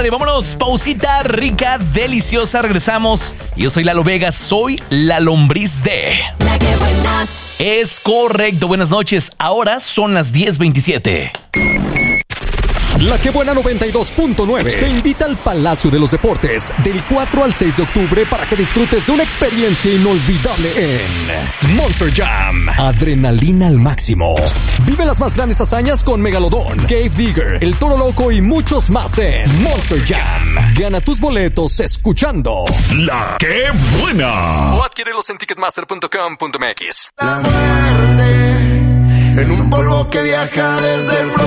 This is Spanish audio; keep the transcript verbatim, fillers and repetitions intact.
tarde. Vámonos, pausita rica, deliciosa. Regresamos. Yo soy Lalo Vega, soy la lombriz de... La que buena. Es correcto, buenas noches. Ahora son las diez veintisiete. La que buena noventa y dos punto nueve te invita al Palacio de los Deportes del cuatro al seis de octubre para que disfrutes de una experiencia inolvidable en Monster Jam. Adrenalina al máximo. Vive las más grandes hazañas con Megalodón, Cave Digger, El Toro Loco y muchos más en Monster Jam. Gana tus boletos escuchando La que buena. o adquiérelos en ticketmaster punto com punto m x. La muerte en un polvo que viaja desde el